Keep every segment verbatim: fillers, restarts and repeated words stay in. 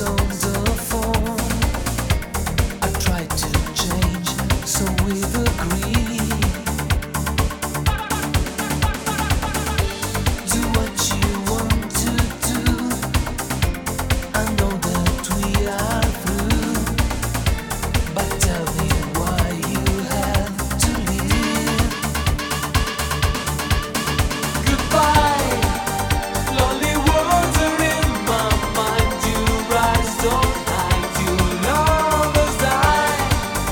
on the phone. I tried to change, so we've agreed. Do what you want to do. I know that we are through, but tell me why you have to leave. Goodbye, lonely words are in my mind. You rise all night, you lovers die.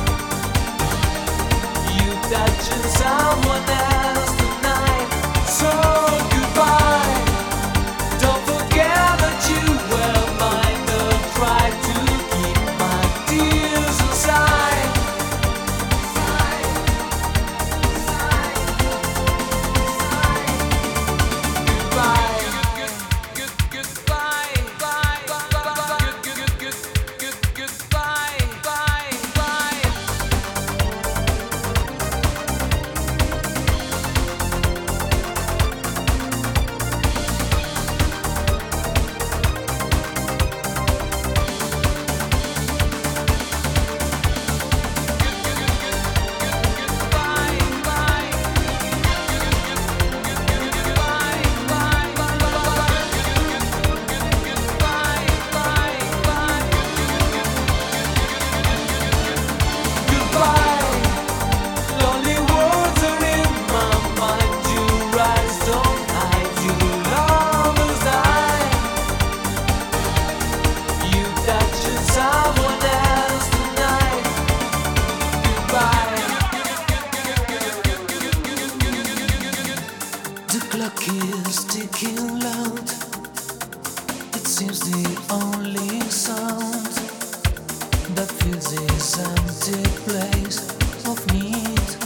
You touching someone else tonight. So goodbye, don't forget that you were mine. Don't try to keep my tears inside. Goodbye, good, good, goodbye, bye, bye, bye, good, good, good, good, good, goodbye, bye, bye. Someone else tonight. Goodbye. The clock is ticking loud. It seems the only sound that fills this empty place of need.